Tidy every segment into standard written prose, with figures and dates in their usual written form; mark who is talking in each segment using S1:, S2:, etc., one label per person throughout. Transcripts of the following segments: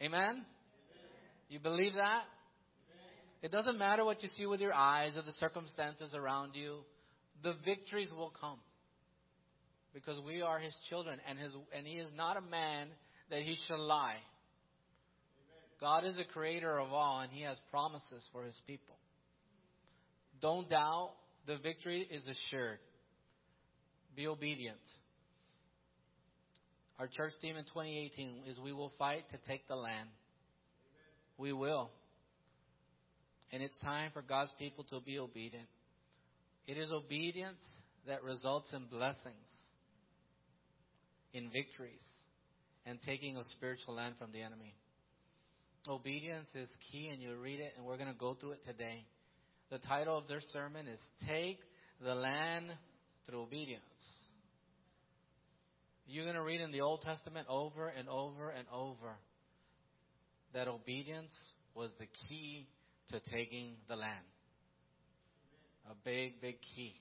S1: Amen? You believe that? It doesn't matter what you see with your eyes or the circumstances around you. The victories will come. Because we are His children, and He is not a man that He shall lie. God is the creator of all, and He has promises for His people. Don't doubt. The victory is assured. Be obedient. Our church theme in 2018 is we will fight to take the land. We will. And it's time for God's people to be obedient. It is obedience that results in blessings, in victories, and taking a spiritual land from the enemy. Obedience is key, and you read it, and we're going to go through it today. The title of their sermon is Take the Land Through Obedience. You're going to read in the Old Testament over and over and over that obedience was the key to taking the land. A big, big key.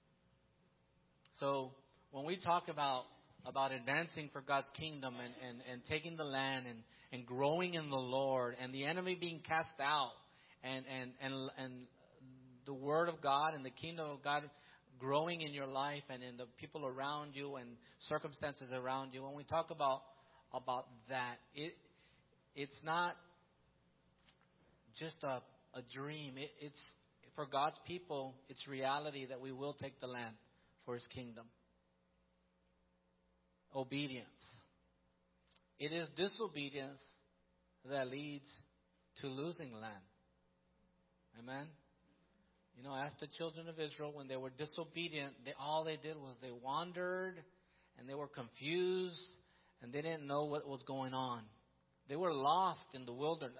S1: So when we talk about advancing for God's kingdom and taking the land and growing in the Lord and the enemy being cast out and the Word of God and the kingdom of God growing in your life and in the people around you and circumstances around you, when we talk about that, it's not just a dream. It's for God's people, it's reality that we will take the land for His kingdom. Obedience. It is disobedience that leads to losing land. Amen? You know, ask the children of Israel when they were disobedient, all they did was they wandered and they were confused and they didn't know what was going on. They were lost in the wilderness.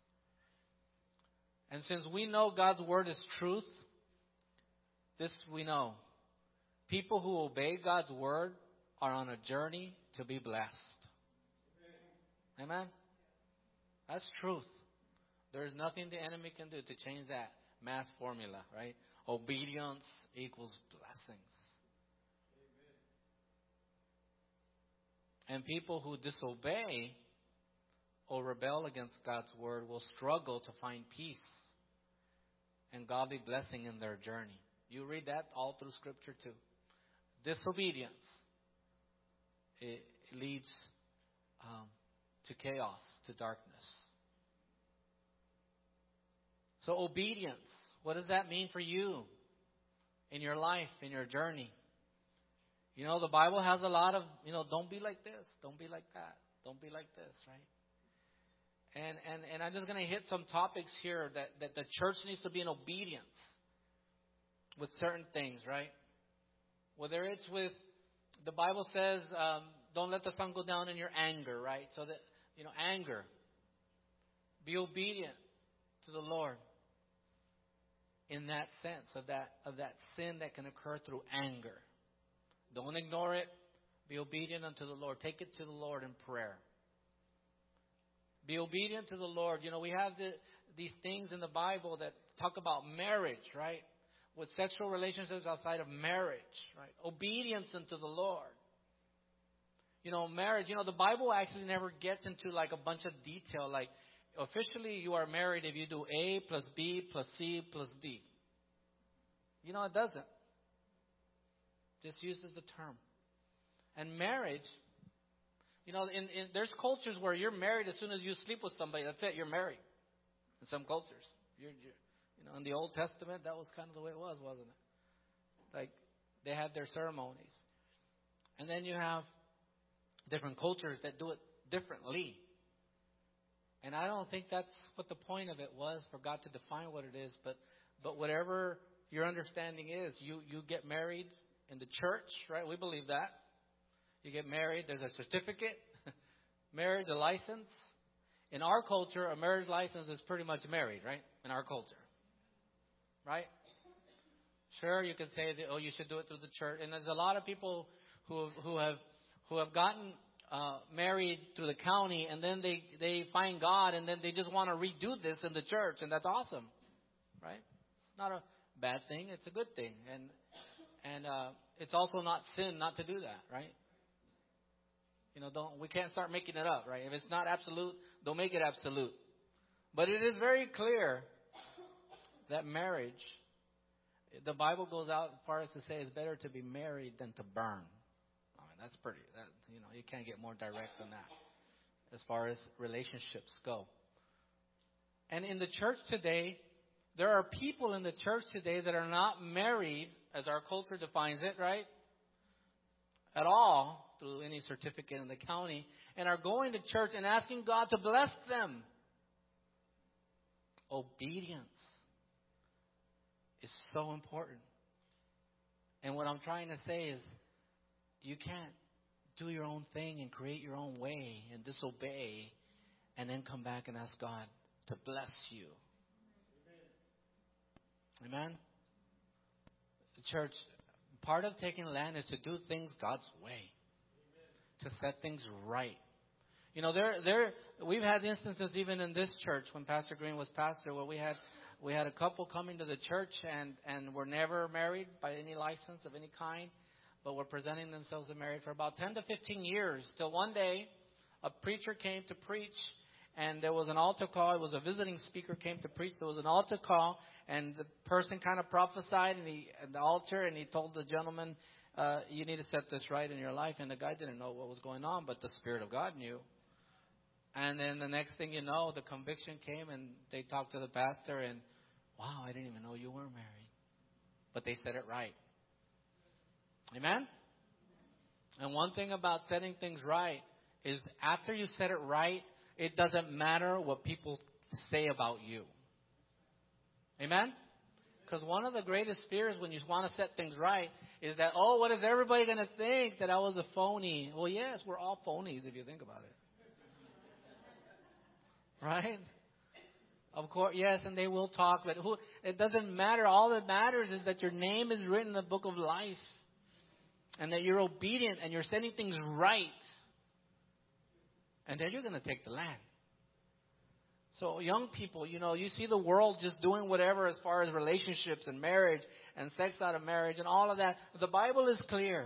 S1: And since we know God's word is truth, this we know. People who obey God's word are on a journey to be blessed. Amen? That's truth. There's nothing the enemy can do to change that math formula, right? Obedience equals blessings. And people who disobey or rebel against God's word will struggle to find peace and godly blessing in their journey. You read that all through Scripture too. Disobedience, it leads to chaos, to darkness. So obedience, what does that mean for you in your life, in your journey? You know, the Bible has a lot of, don't be like this, don't be like that, don't be like this, right? And I'm just going to hit some topics here that the church needs to be in obedience with certain things, right? Whether it's with, the Bible says, don't let the sun go down in your anger, right? So that, anger. Be obedient to the Lord in that sense of that sin that can occur through anger. Don't ignore it. Be obedient unto the Lord. Take it to the Lord in prayer. Be obedient to the Lord. We have these things in the Bible that talk about marriage, right? With sexual relationships outside of marriage, right? Obedience unto the Lord. Marriage, the Bible actually never gets into like a bunch of detail. Like, officially you are married if you do A plus B plus C plus D. It doesn't. Just uses the term. And marriage, there's cultures where you're married as soon as you sleep with somebody. That's it, you're married. In some cultures. In the Old Testament, that was kind of the way it was, wasn't it? Like, they had their ceremonies. And then you have different cultures that do it differently. And I don't think that's what the point of it was, for God to define what it is. But whatever your understanding is, you get married in the church, right? We believe that. You get married, there's a certificate, marriage, a license. In our culture, a marriage license is pretty much married, right? In our culture. Right? Sure, you can say that, you should do it through the church. And there's a lot of people who have gotten married through the county, and then they find God, and then they just want to redo this in the church, and that's awesome. Right? It's not a bad thing, it's a good thing. And it's also not sin not to do that, right? We can't start making it up, right? If it's not absolute, don't make it absolute. But it is very clear that marriage, the Bible goes out as far as to say it's better to be married than to burn. I mean, that's pretty, you can't get more direct than that as far as relationships go. And in the church today, there are people in the church today that are not married, as our culture defines it, right? At all, through any certificate in the county, and are going to church and asking God to bless them. Obedience is so important. And what I'm trying to say is, you can't do your own thing and create your own way and disobey and then come back and ask God to bless you. Amen? The church, part of taking land is to do things God's way. To set things right. We've had instances even in this church when Pastor Green was pastor where we had a couple coming to the church and were never married by any license of any kind, but were presenting themselves as married for about 10 to 15 years. Till one day, a preacher came to preach, and there was an altar call. It was a visiting speaker came to preach. There was an altar call, and the person kind of prophesied at the altar, and he told the gentleman, you need to set this right in your life. And the guy didn't know what was going on, but the Spirit of God knew. And then the next thing you know, the conviction came, and they talked to the pastor, and, wow, I didn't even know you were married. But they said it right. Amen? And one thing about setting things right is after you set it right, it doesn't matter what people say about you. Amen? Because one of the greatest fears when you want to set things right is that, what is everybody going to think that I was a phony? Well, yes, we're all phonies if you think about it. Right? Of course, yes, and they will talk, but it doesn't matter. All that matters is that your name is written in the book of life and that you're obedient and you're setting things right. And then you're going to take the land. So young people, you see the world just doing whatever as far as relationships and marriage and sex out of marriage and all of that. The Bible is clear.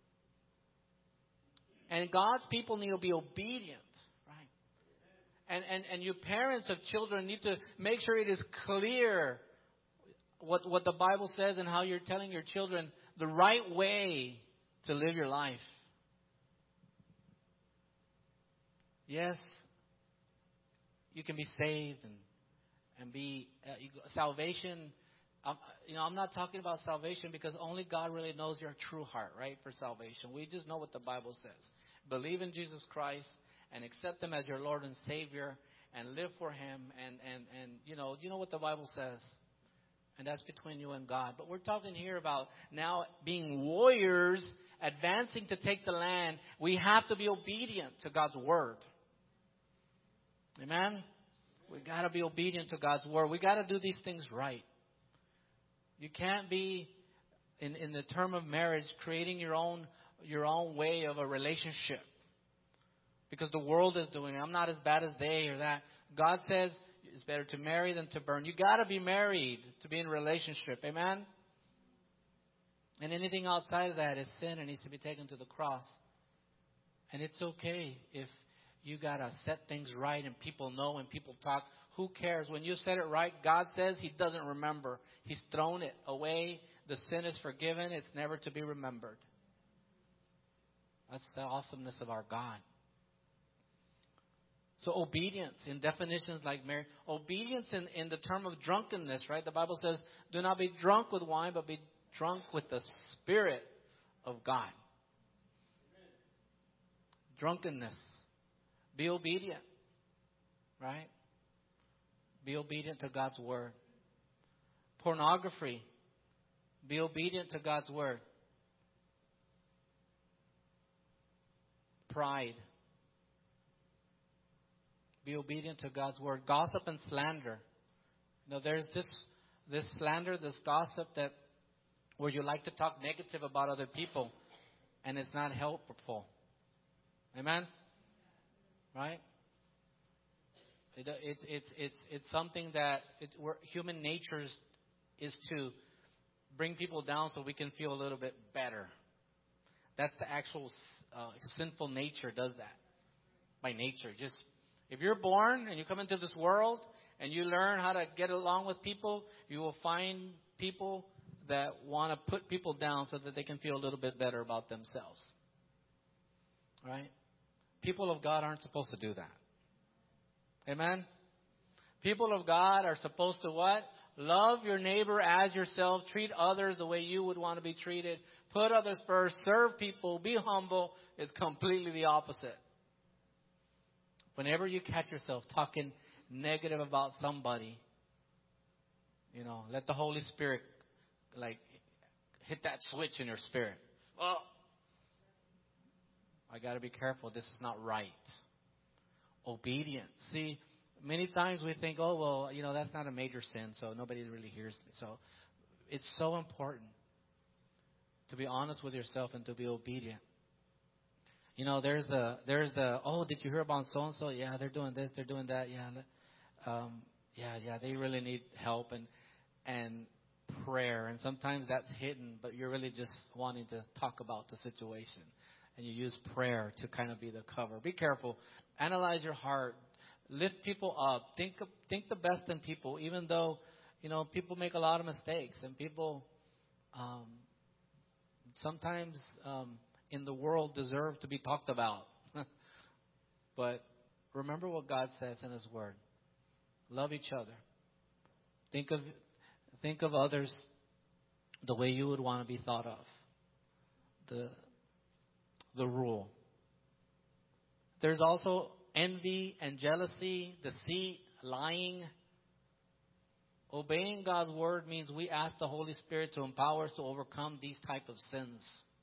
S1: And God's people need to be obedient, right? And you parents of children need to make sure it is clear what the Bible says and how you're telling your children the right way to live your life. Yes, you can be saved and be salvation. I'm not talking about salvation because only God really knows your true heart, right? For salvation, we just know what the Bible says. Believe in Jesus Christ and accept Him as your Lord and Savior and live for Him. And you know what the Bible says, and that's between you and God. But we're talking here about now being warriors, advancing to take the land. We have to be obedient to God's word. Amen? We got to be obedient to God's word. We got to do these things right. You can't be, in the term of marriage, creating your own way of a relationship. Because the world is doing it. I'm not as bad as they or that. God says it's better to marry than to burn. You got to be married to be in a relationship. Amen? And anything outside of that is sin and needs to be taken to the cross. And it's okay if you got to set things right and people know and people talk. Who cares? When you set it right, God says He doesn't remember. He's thrown it away. The sin is forgiven. It's never to be remembered. That's the awesomeness of our God. So obedience in definitions like marriage. Obedience in the term of drunkenness, right? The Bible says, do not be drunk with wine, but be drunk with the Spirit of God. Drunkenness. Be obedient. Right? Be obedient to God's word. Pornography. Be obedient to God's word. Pride. Be obedient to God's word. Gossip and slander. There's this slander, this gossip that where you like to talk negative about other people, and it's not helpful. Amen? Right? It's something that human nature is to bring people down so we can feel a little bit better. That's the actual sinful nature does that. By nature. Just, if you're born and you come into this world and you learn how to get along with people, you will find people that want to put people down so that they can feel a little bit better about themselves. Right? People of God aren't supposed to do that. Amen? People of God are supposed to what? Love your neighbor as yourself. Treat others the way you would want to be treated. Put others first. Serve people. Be humble. It's completely the opposite. Whenever you catch yourself talking negative about somebody, let the Holy Spirit hit that switch in your spirit. Oh, I got to be careful. This is not right. Obedience. See, many times we think, oh, well, that's not a major sin, so nobody really hears me. So it's so important to be honest with yourself and to be obedient. There's the oh, did you hear about so and so? Yeah, they're doing this, they're doing that. Yeah, they really need help and prayer. And sometimes that's hidden, but you're really just wanting to talk about the situation, and you use prayer to kind of be the cover. Be careful. Analyze your heart. Lift people up. Think the best in people, even though people make a lot of mistakes, and people sometimes in the world deserve to be talked about. But remember what God says in His Word. Love each other. Think of others the way you would want to be thought of. The rule. There's also envy and jealousy, deceit, lying. Obeying God's Word means we ask the Holy Spirit to empower us to overcome these type of sins.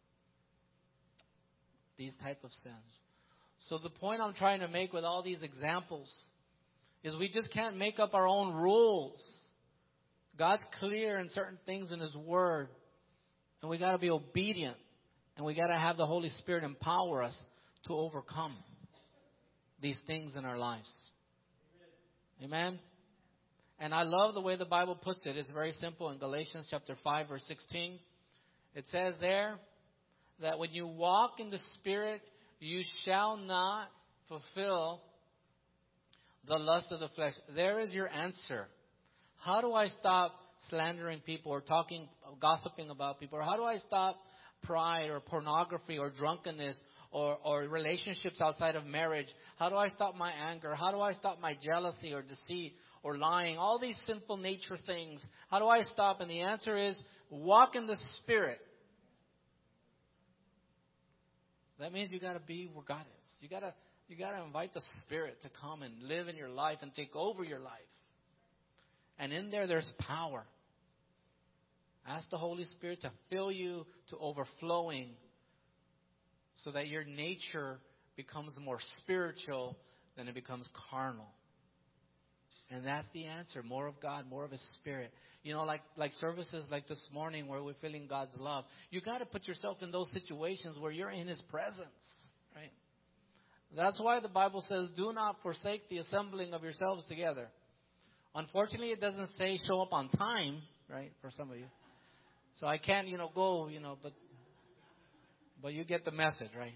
S1: These type of sins. So the point I'm trying to make with all these examples is we just can't make up our own rules. God's clear in certain things in His Word. And we got to be obedient. And we got to have the Holy Spirit empower us to overcome these things in our lives. Amen? And I love the way the Bible puts it. It's very simple in Galatians chapter 5, verse 16. It says there that when you walk in the Spirit, you shall not fulfill the lust of the flesh. There is your answer. How do I stop slandering people or gossiping about people? Or how do I stop pride or pornography or drunkenness or relationships outside of marriage? How do I stop my anger? How do I stop my jealousy or deceit or lying? All these sinful nature things. How do I stop? And the answer is walk in the Spirit. That means you got to be where God is. You got to invite the Spirit to come and live in your life and take over your life. And in there's power. Ask the Holy Spirit to fill you to overflowing so that your nature becomes more spiritual than it becomes carnal. And that's the answer. More of God, more of His Spirit. Like services like this morning where we're feeling God's love. You got to put yourself in those situations where you're in His presence. Right? That's why the Bible says, do not forsake the assembling of yourselves together. Unfortunately, it doesn't say show up on time, right, for some of you. So I can't, go, but you get the message, right?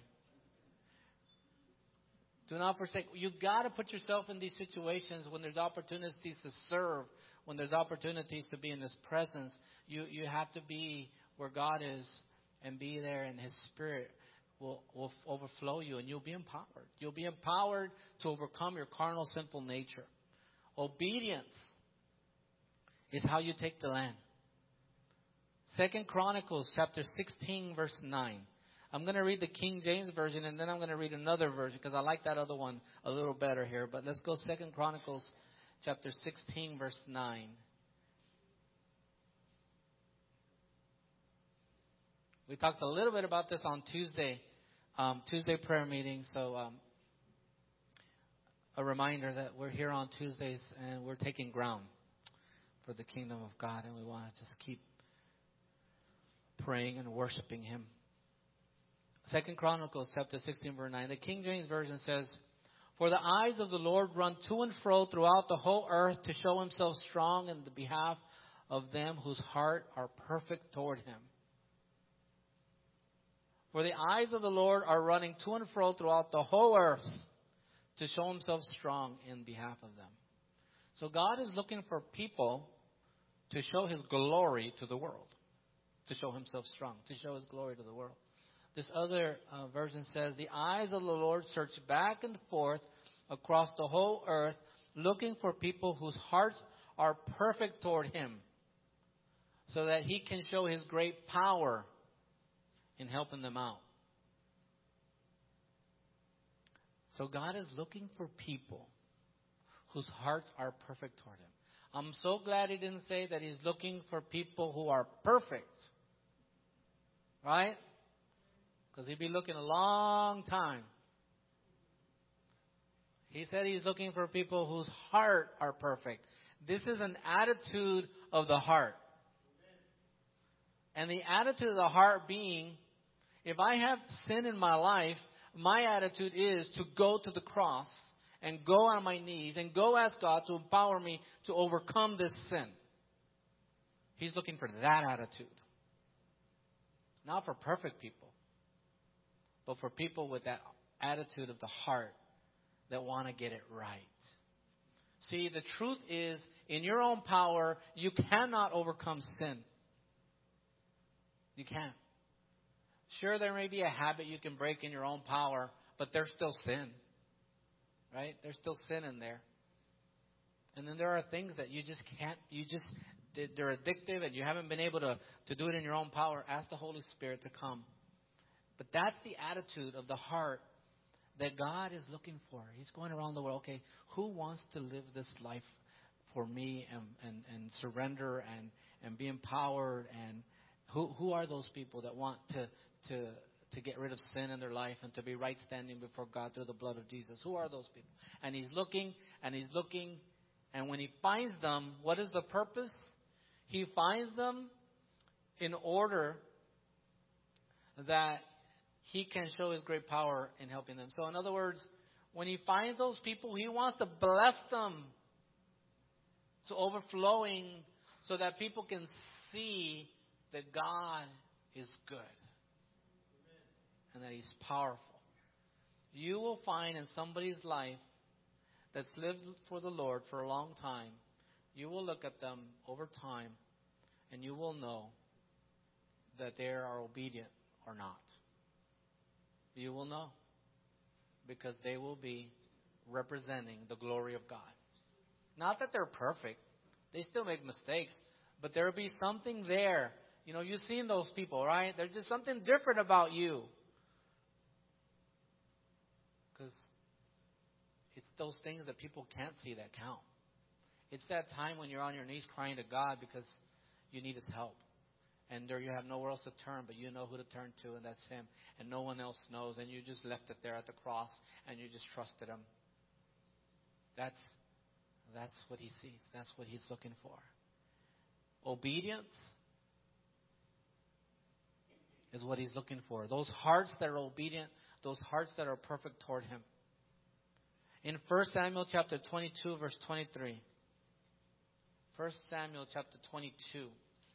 S1: Do not forsake. You got to put yourself in these situations when there's opportunities to serve, when there's opportunities to be in His presence. You have to be where God is and be there, and His Spirit will overflow you, and you'll be empowered. You'll be empowered to overcome your carnal, sinful nature. Obedience is how you take the land. 2 Chronicles chapter 16, verse 9. I'm going to read the King James Version, and then I'm going to read another version because I like that other one a little better here. But let's go 2 Chronicles chapter 16, verse 9. We talked a little bit about this on Tuesday prayer meeting. So a reminder that we're here on Tuesdays and we're taking ground for the kingdom of God, and we want to just keep praying and worshiping Him. 2 Chronicles chapter 16, verse 9. The King James Version says, "For the eyes of the Lord run to and fro throughout the whole earth to show Himself strong in the behalf of them whose heart are perfect toward Him. For the eyes of the Lord are running to and fro throughout the whole earth to show himself strong in behalf of them. So God is looking for people to show his glory to the world, to show himself strong, to show his glory to the world. This other version says, the eyes of the Lord search back and forth across the whole earth, looking for people whose hearts are perfect toward him, so that he can show his great power in helping them out. So God is looking for people whose hearts are perfect toward him. I'm so glad he didn't say that he's looking for people who are perfect. Right? Because he'd be looking a long time. He said he's looking for people whose heart are perfect. This is an attitude of the heart. And the attitude of the heart being, if I have sin in my life, my attitude is to go to the cross and go on my knees and go ask God to empower me to overcome this sin. He's looking for that attitude. Not for perfect people, but for people with that attitude of the heart that want to get it right. See, the truth is, in your own power, you cannot overcome sin. You can't. Sure, there may be a habit you can break in your own power, but there's still sin. Right? There's still sin in there. And then there are things that you just can't, they're addictive and you haven't been able to do it in your own power. Ask the Holy Spirit to come. But that's the attitude of the heart that God is looking for. He's going around the world. Okay, who wants to live this life for me and surrender and be empowered? And who are those people that want to get rid of sin in their life and to be right standing before God through the blood of Jesus? Who are those people? And he's looking, and when he finds them, what is the purpose? He finds them in order that he can show his great power in helping them. So in other words, when he finds those people, he wants to bless them to overflowing so that people can see that God is good and that he's powerful. You will find in somebody's life that's lived for the Lord for a long time, you will look at them over time and you will know that they are obedient or not. You will know, because they will be representing the glory of God. Not that they're perfect. They still make mistakes, but there will be something there. You know, you've seen those people, right? There's just something different about you. Because it's those things that people can't see that count. It's that time when you're on your knees crying to God because you need his help. And there you have nowhere else to turn, but you know who to turn to, and that's him. And no one else knows, and you just left it there at the cross, and you just trusted him. That's what he sees. That's what he's looking for. Obedience is what he's looking for. Those hearts that are obedient, those hearts that are perfect toward him. In 1 Samuel chapter 22, verse 23. 1 Samuel chapter 22.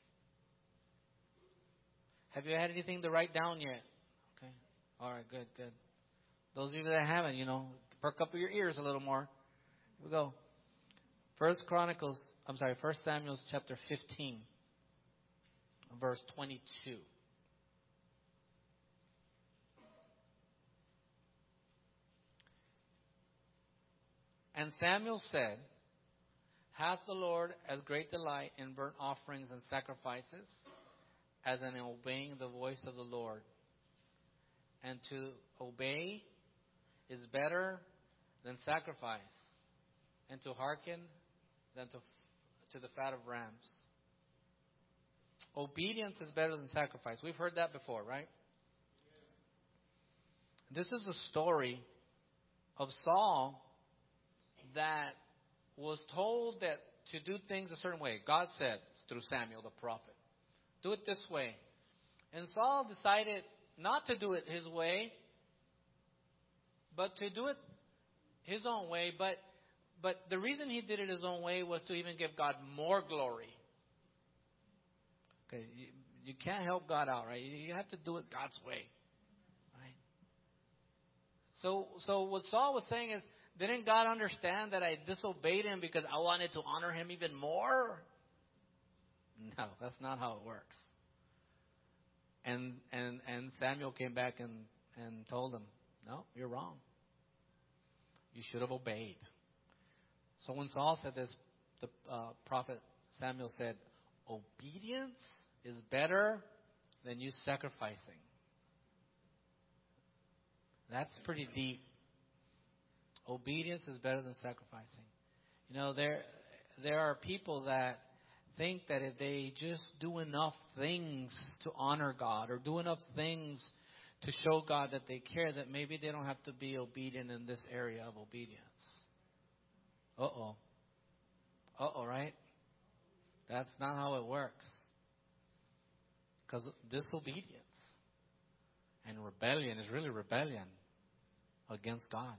S1: Have you had anything to write down yet? Okay. All right, good. Those of you that haven't, perk up your ears a little more. Here we go. 1 Samuel chapter 15, verse 22. And Samuel said, hath the Lord as great delight in burnt offerings and sacrifices as in obeying the voice of the Lord? And to obey is better than sacrifice, and to hearken than to the fat of rams. Obedience is better than sacrifice. We've heard that before, right? This is a story of Saul that was told that to do things a certain way. God said through Samuel the prophet, do it this way. And Saul decided not to do it his way, but to do it his own way. But the reason he did it his own way was to even give God more glory. Okay, you can't help God out, right? You have to do it God's way. So what Saul was saying is, didn't God understand that I disobeyed him because I wanted to honor him even more? No, that's not how it works. And Samuel came back and told him, no, you're wrong. You should have obeyed. So when Saul said this, the prophet Samuel said, obedience is better than you sacrificing. That's pretty deep. Obedience is better than sacrificing. You know, there are people that think that if they just do enough things to honor God or do enough things to show God that they care, that maybe they don't have to be obedient in this area of obedience. Uh-oh, right? That's not how it works. Because disobedience and rebellion is really rebellion against God.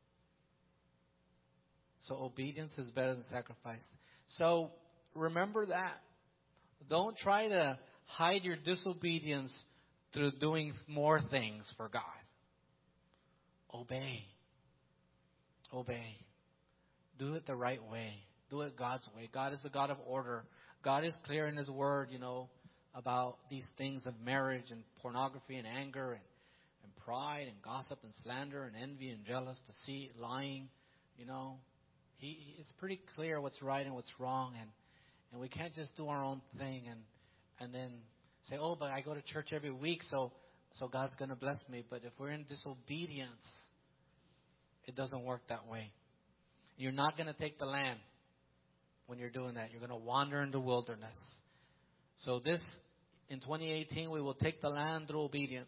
S1: So obedience is better than sacrifice. So remember that. Don't try to hide your disobedience through doing more things for God. Obey. Do it the right way. Do it God's way. God is a God of order. God is clear in His Word, about these things of marriage and pornography and anger and pride and gossip and slander and envy and jealous, deceit, lying. It's pretty clear what's right and what's wrong, and we can't just do our own thing and then say, oh, but I go to church every week, so God's going to bless me. But if we're in disobedience, it doesn't work that way. You're not going to take the land when you're doing that. You're going to wander in the wilderness. So in 2018, we will take the land through obedience.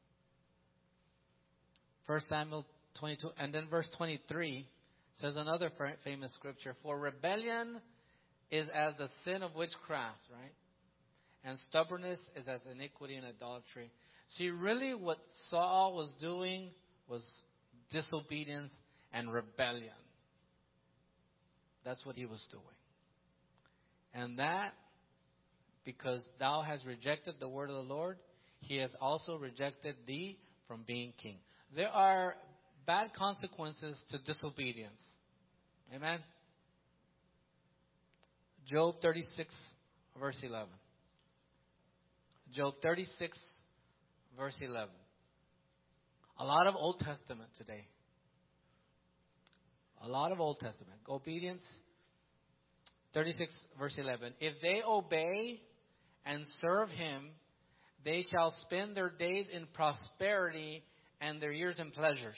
S1: 1 Samuel 22, and then verse 23 says another famous scripture, for rebellion is as the sin of witchcraft, right? And stubbornness is as iniquity and idolatry. See, really what Saul was doing was disobedience and rebellion. That's what he was doing. And that, because thou hast rejected the word of the Lord, He has also rejected thee from being king. There are bad consequences to disobedience. Amen? Job 36, verse 11. Job 36, verse 11. A lot of Old Testament today. A lot of Old Testament. Obedience, 36, verse 11. If they obey and serve Him, they shall spend their days in prosperity and their years in pleasures.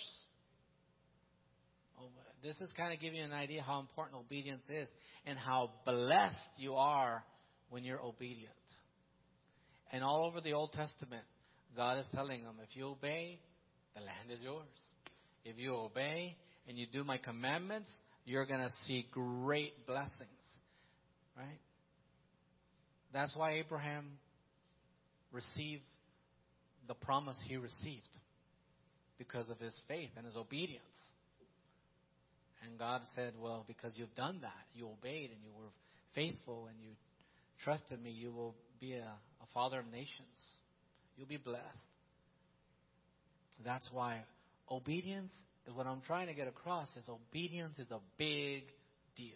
S1: This is kind of giving you an idea how important obedience is and how blessed you are when you're obedient. And all over the Old Testament, God is telling them, if you obey, the land is yours. If you obey and you do my commandments, you're going to see great blessings. Right? That's why Abraham received the promise he received, because of his faith and his obedience. And God said, well, because you've done that, you obeyed and you were faithful and you trusted me, you will be a father of nations. You'll be blessed. That's why obedience is what I'm trying to get across, is obedience is a big deal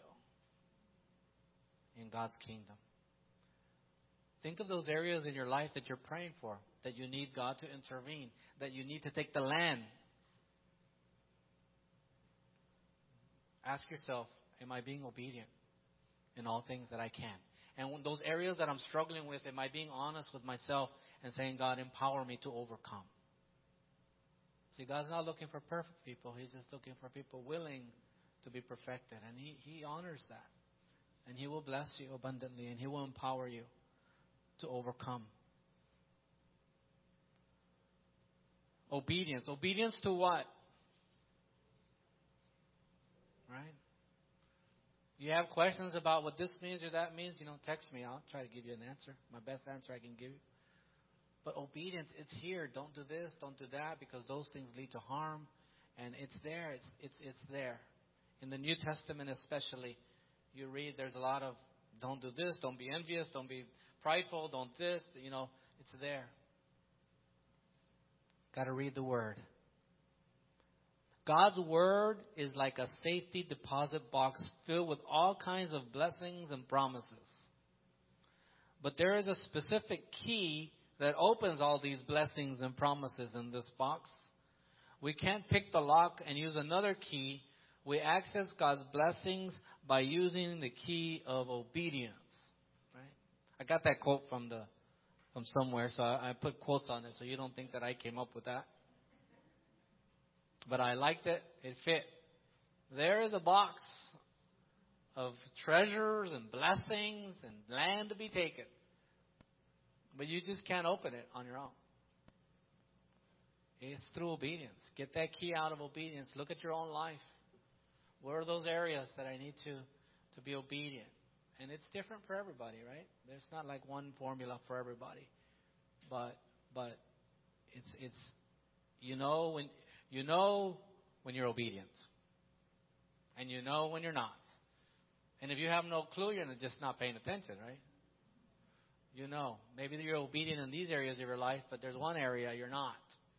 S1: in God's kingdom. Think of those areas in your life that you're praying for, that you need God to intervene, that you need to take the land. Ask yourself, am I being obedient in all things that I can? And when those areas that I'm struggling with, am I being honest with myself and saying, God, empower me to overcome? See, God's not looking for perfect people. He's just looking for people willing to be perfected. And He honors that. And He will bless you abundantly. And He will empower you to overcome. Obedience. Obedience to what? Right? You have questions about what this means or that means, text me. I'll try to give you an answer. My best answer I can give you. But obedience, it's here. Don't do this, don't do that, because those things lead to harm. And it's there. It's there. In the New Testament especially, you read there's a lot of don't do this, don't be envious, don't be prideful, don't this. It's there. Got to read the Word. God's word is like a safety deposit box filled with all kinds of blessings and promises. But there is a specific key that opens all these blessings and promises in this box. We can't pick the lock and use another key. We access God's blessings by using the key of obedience. Right? I got that quote from somewhere, so I put quotes on it so you don't think that I came up with that. But I liked it. It fit. There is a box of treasures and blessings and land to be taken. But you just can't open it on your own. It's through obedience. Get that key out of obedience. Look at your own life. Where are those areas that I need to be obedient? And it's different for everybody, right? There's not like one formula for everybody. But it's when you're obedient. And you know when you're not. And if you have no clue, you're just not paying attention, right? You know. Maybe you're obedient in these areas of your life, but there's one area you're not.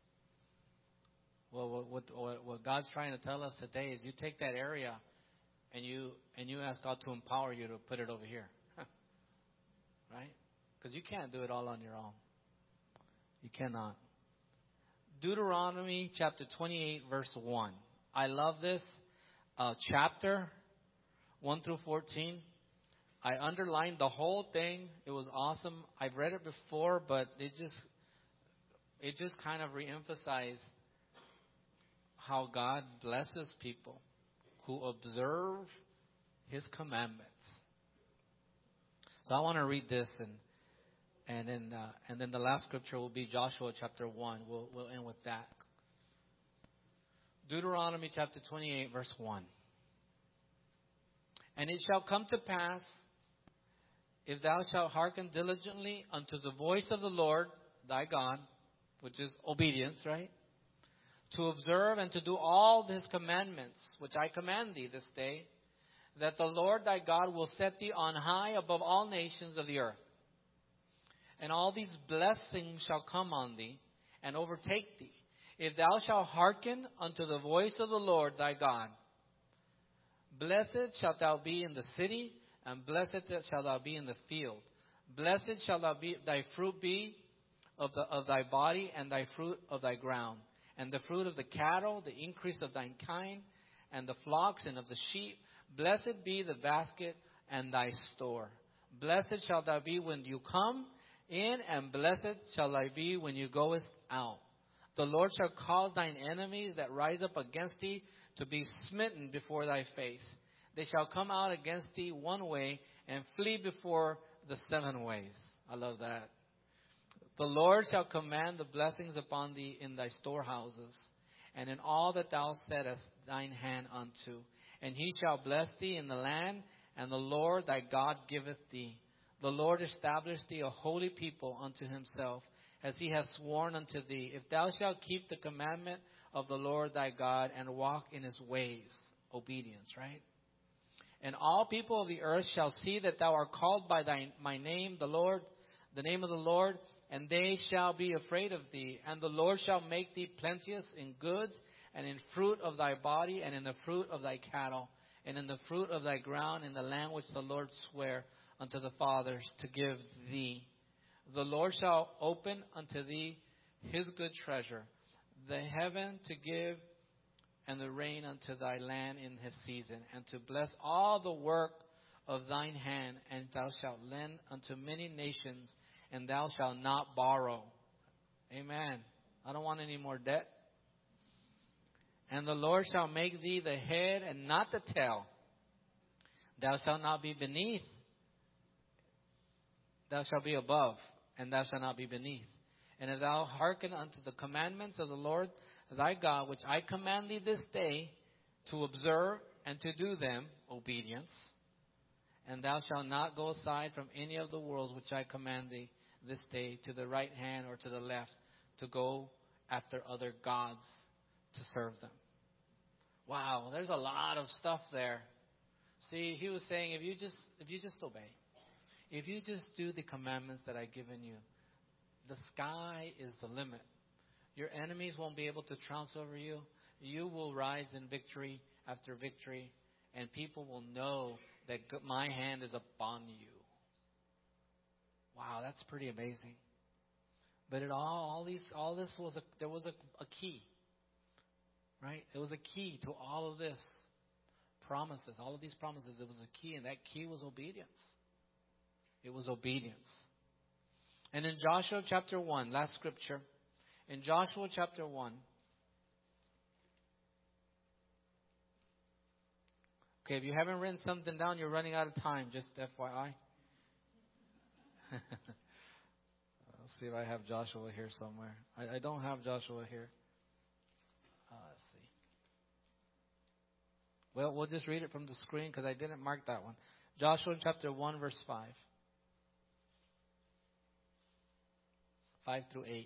S1: Well, what God's trying to tell us today is you take that area and you ask God to empower you to put it over here. Right? Because you can't do it all on your own. You cannot. Deuteronomy chapter 28, verse 1. I love this chapter, 1 through 14. I underlined the whole thing. It was awesome. I've read it before, but it just kind of reemphasized how God blesses people who observe His commandments. So I want to read this, and then the last scripture will be Joshua chapter 1. We'll end with that. Deuteronomy chapter 28, verse 1. And it shall come to pass, if thou shalt hearken diligently unto the voice of the Lord thy God, which is obedience, right? To observe and to do all His commandments, which I command thee this day, that the Lord thy God will set thee on high above all nations of the earth. And all these blessings shall come on thee and overtake thee, if thou shalt hearken unto the voice of the Lord thy God. Blessed shalt thou be in the city, and blessed shalt thou be in the field. Blessed shall thy fruit be of thy body, and thy fruit of thy ground, and the fruit of the cattle, the increase of thine kind, and the flocks and of the sheep. Blessed be the basket and thy store. Blessed shall thou be when you come in, and blessed shall thou be when you goest out. The Lord shall cause thine enemies that rise up against thee to be smitten before thy face. They shall come out against thee one way, and flee before the 7 ways. I love that. The Lord shall command the blessings upon thee in thy storehouses, and in all that thou settest thine hand unto. And He shall bless thee in the land, and the Lord thy God giveth thee. The Lord established thee a holy people unto Himself, as He has sworn unto thee. If thou shalt keep the commandment of the Lord thy God, and walk in His ways. Obedience, right? And all people of the earth shall see that thou art called by my name, the Lord, the name of the Lord, and they shall be afraid of thee. And the Lord shall make thee plenteous in goods, and in fruit of thy body, and in the fruit of thy cattle, and in the fruit of thy ground, in the land which the Lord sware unto the fathers to give thee. The Lord shall open unto thee His good treasure, the heaven to give, and the rain unto thy land in His season, and to bless all the work of thine hand. And thou shalt lend unto many nations, and thou shalt not borrow. Amen. I don't want any more debt. And the Lord shall make thee the head and not the tail. Thou shalt not be beneath. Thou shalt be above, and thou shalt not be beneath. And if thou hearken unto the commandments of the Lord thy God, which I command thee this day, to observe and to do them, obedience. And thou shalt not go aside from any of the worlds which I command thee this day, to the right hand or to the left, to go after other gods to serve them. Wow, there's a lot of stuff there. See, He was saying, if you just obey, if you just do the commandments that I've given you, the sky is the limit. Your enemies won't be able to trounce over you. you will rise in victory after victory, and people will know that my hand is upon you. Wow, that's pretty amazing. But there was a key, right? It was a key to all of this promises, all of these promises. It was a key, and that key was obedience. It was obedience. And in Joshua chapter 1, last scripture, in Joshua chapter 1, okay, if you haven't written something down, you're running out of time, just FYI. Let's see if I have Joshua here somewhere. I don't have Joshua here. Let's see. Well, we'll just read it from the screen because I didn't mark that one. Joshua chapter 1, verse 5. 5 through 8.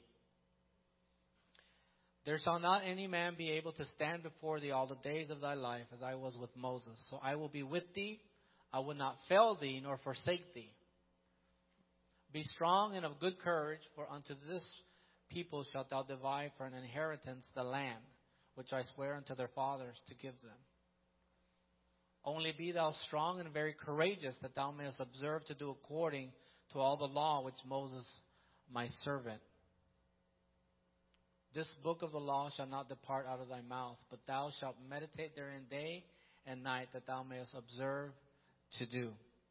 S1: There shall not any man be able to stand before thee all the days of thy life as I was with Moses. So I will be with thee. I will not fail thee nor forsake thee. Be strong and of good courage, for unto this people shalt thou divide for an inheritance the land, which I swear unto their fathers to give them. Only be thou strong and very courageous, that thou mayest observe to do according to all the law which Moses my servant. This book of the law shall not depart out of thy mouth, but thou shalt meditate therein day and night, that thou mayest observe to do.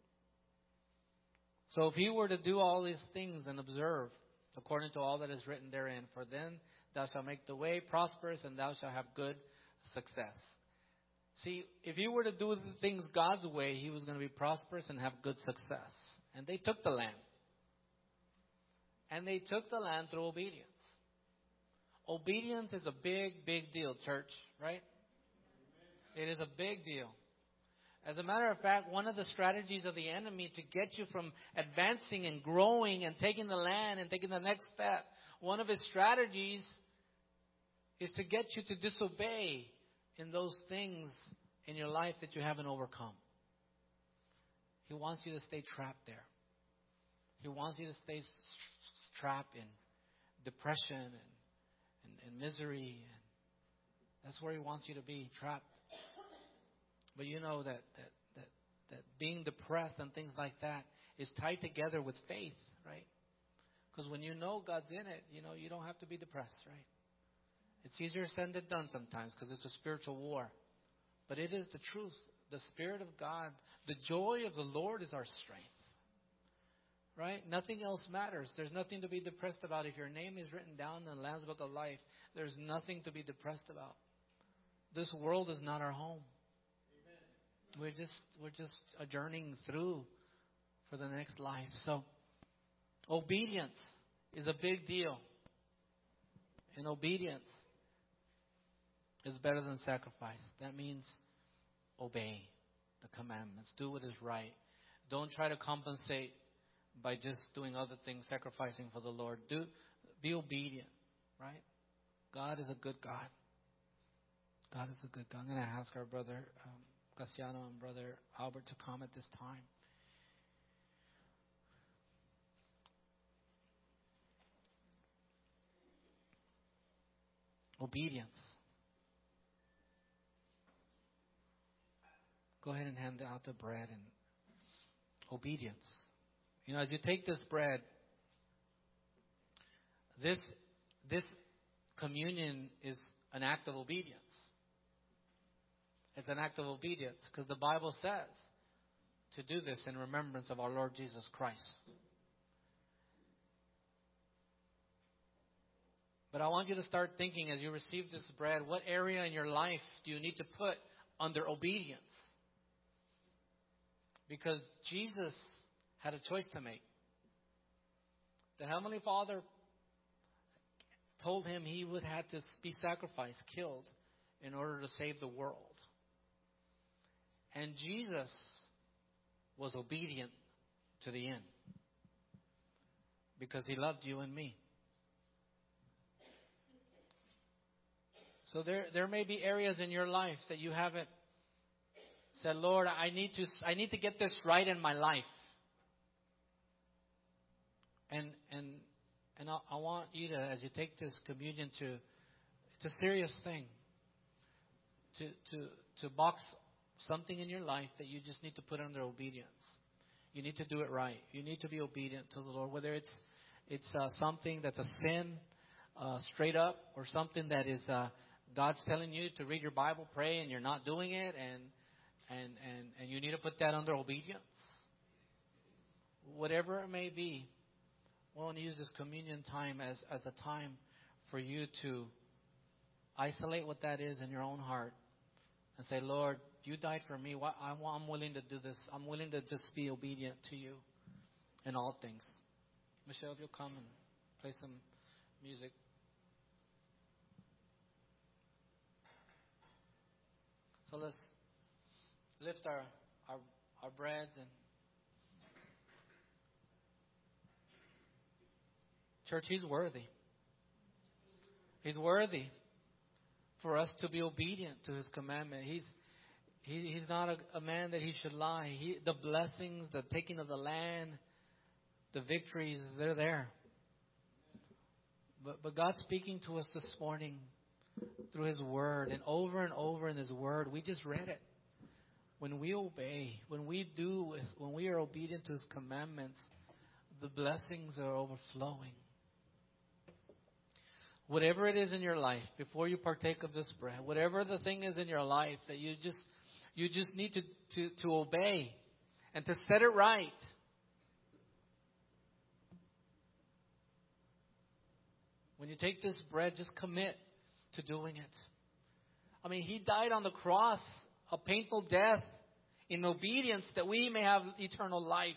S1: So if he were to do all these things and observe according to all that is written therein, for then thou shalt make the way prosperous, and thou shalt have good success. See, if he were to do the things God's way, he was going to be prosperous and have good success. And they took the land. And they took the land through obedience. Obedience is a big, big deal, church, right? It is a big deal. As a matter of fact, one of the strategies of the enemy to get you from advancing and growing and taking the land and taking the next step, one of his strategies is to get you to disobey in those things in your life that you haven't overcome. He wants you to stay trapped there. He wants you to stay trapped in depression and misery. And that's where he wants you to be, trapped. But you know that being depressed and things like that is tied together with faith, right? Because when you know God's in it, you don't have to be depressed, right? It's easier said than done sometimes because it's a spiritual war. But it is the truth. The Spirit of God, the joy of the Lord is our strength. Right? Nothing else matters. There's nothing to be depressed about. If your name is written down in the Lamb's Book of Life, there's nothing to be depressed about. This world is not our home. Amen. We're just journeying through for the next life. So, obedience is a big deal. And obedience is better than sacrifice. That means obey the commandments. Do what is right. Don't try to compensate by just doing other things, sacrificing for the Lord. Be obedient, right? God is a good God. God is a good God. I'm going to ask our brother Cassiano and brother Albert to come at this time. Obedience. Go ahead and hand out the bread and obedience. As you take this bread, this communion is an act of obedience. It's an act of obedience because the Bible says to do this in remembrance of our Lord Jesus Christ. But I want you to start thinking as you receive this bread, what area in your life do you need to put under obedience? Because Jesus had a choice to make. The Heavenly Father told him he would have to be sacrificed, killed, in order to save the world. And Jesus was obedient to the end because he loved you and me. So there may be areas in your life that you haven't said, Lord, I need to get this right in my life. And I want you to, as you take this communion, it's a serious thing. to box something in your life that you just need to put under obedience. You need to do it right. You need to be obedient to the Lord, whether it's something that's a sin, straight up, or something that is God's telling you to read your Bible, pray, and you're not doing it, and you need to put that under obedience. Whatever it may be, we want to use this communion time as a time for you to isolate what that is in your own heart and say, Lord, you died for me. I'm willing to do this. I'm willing to just be obedient to you in all things. Michelle, if you'll come and play some music. So let's lift our breads and church, He's worthy. He's worthy for us to be obedient to His commandment. He's not a man that He should lie. The blessings, the taking of the land, the victories, they're there. But God's speaking to us this morning through His Word, and over in His Word, we just read it. When we obey, when we are obedient to His commandments, the blessings are overflowing. Whatever it is in your life, before you partake of this bread, whatever the thing is in your life that you just need to obey and to set it right. When you take this bread, just commit to doing it. I mean, He died on the cross, a painful death, in obedience that we may have eternal life.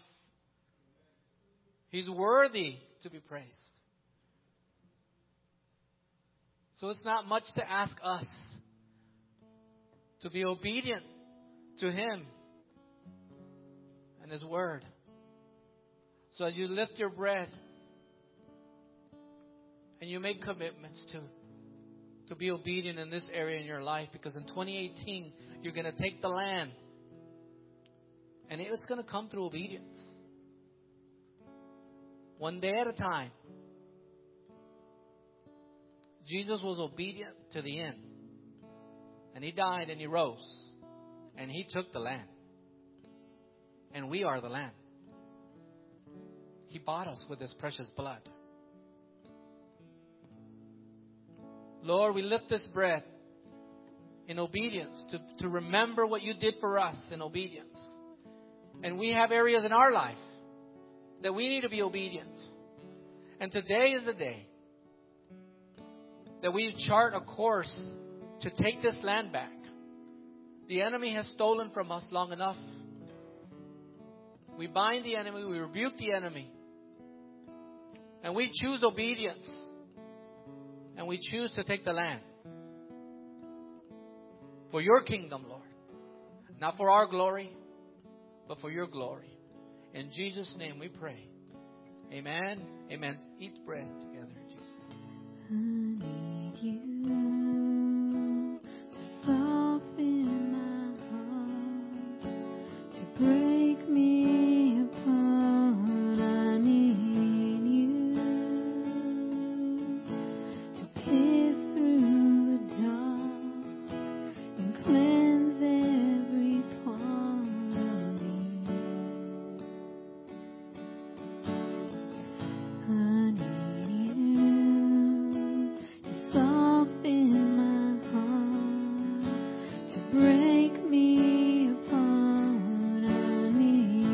S1: He's worthy to be praised. So it's not much to ask us to be obedient to Him and His Word. So as you lift your bread and you make commitments to be obedient in this area in your life, because in 2018 you're going to take the land, and it's going to come through obedience. One day at a time. Jesus was obedient to the end. And He died and He rose. And He took the land. And we are the land. He bought us with His precious blood. Lord, we lift this bread in obedience to remember what You did for us in obedience. And we have areas in our life that we need to be obedient. And today is the day that we chart a course to take this land back. The enemy has stolen from us long enough. We bind the enemy, we rebuke the enemy, and we choose obedience, and we choose to take the land for Your kingdom, Lord. Not for our glory, but for Your glory. In Jesus' name we pray. Amen. Amen. Eat bread together, Jesus.
S2: I need You to soften my heart, to break me apart. I need You to pierce through the dark and cleanse every part of me. I need You to soften my heart, to break me apart. I need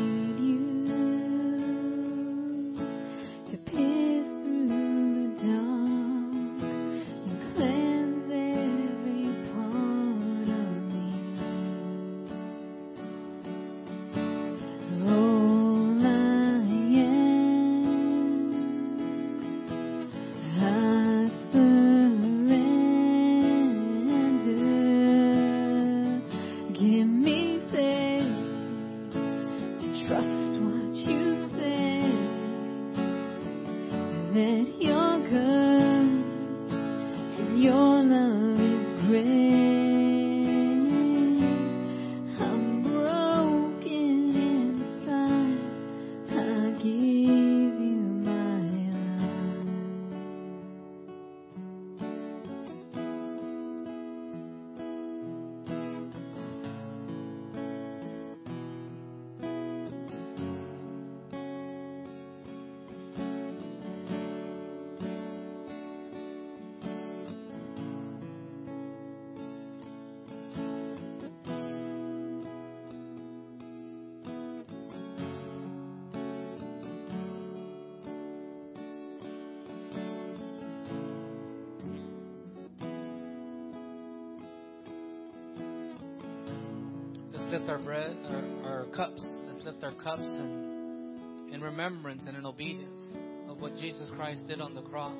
S1: lift our bread, our cups. Let's lift our cups in remembrance and in obedience of what Jesus Christ did on the cross.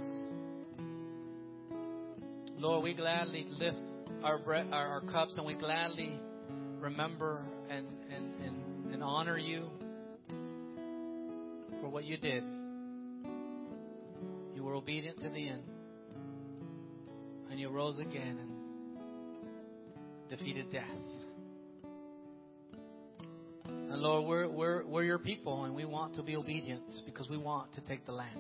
S1: Lord, we gladly lift our cups, and we gladly remember and honor you for what you did. You were obedient to the end, and you rose again and defeated death. And Lord, we're your people, and we want to be obedient because we want to take the land.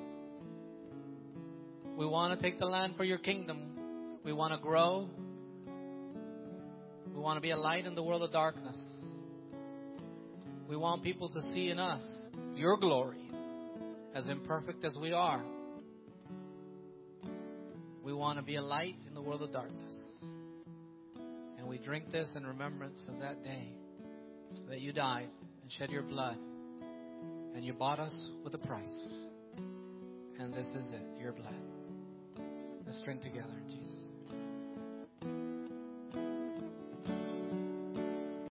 S1: We want to take the land for your kingdom. We want to grow. We want to be a light in the world of darkness. We want people to see in us your glory, as imperfect as we are. We want to be a light in the world of darkness. And we drink this in remembrance of that day that you died and shed your blood, and you bought us with a price. And this is it, your blood. Let's drink together in Jesus' name.